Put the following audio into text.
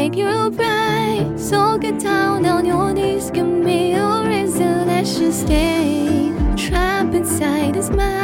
make you bright. So get down on your knees, give me a reason I should stay. Trapped inside this mind.